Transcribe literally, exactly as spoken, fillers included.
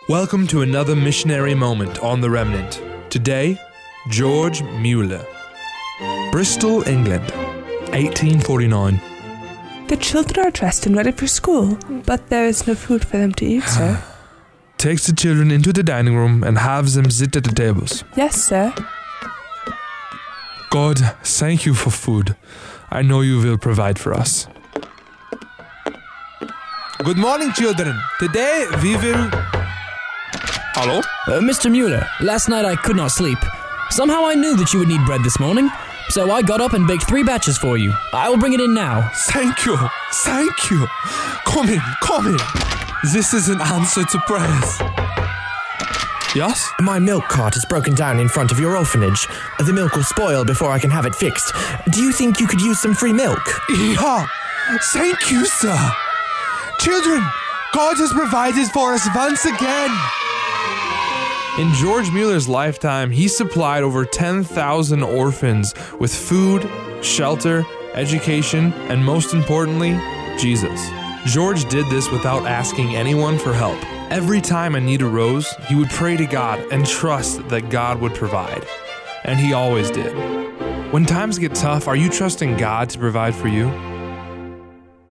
Welcome to another missionary moment on The Remnant. Today, George Mueller. Bristol, England, eighteen forty-nine. The children are dressed and ready for school, but there is no food for them to eat, sir. Takes the children into the dining room and has them sit at the tables. Yes, sir. God, thank you for food. I know you will provide for us. Good morning, children. Today we will... Hello? Uh, Mister Mueller, last night I could not sleep. Somehow I knew that you would need bread this morning, so I got up and baked three batches for you. I will bring it in now. Thank you. Thank you. Come in, come in. This is an answer to prayers. Yes? My milk cart is broken down in front of your orphanage. The milk will spoil before I can have it fixed. Do you think you could use some free milk? Yeah. Thank you, sir. Children, God has provided for us once again. In George Mueller's lifetime, he supplied over ten thousand orphans with food, shelter, education, and most importantly, Jesus. George did this without asking anyone for help. Every time a need arose, he would pray to God and trust that God would provide. And he always did. When times get tough, are you trusting God to provide for you?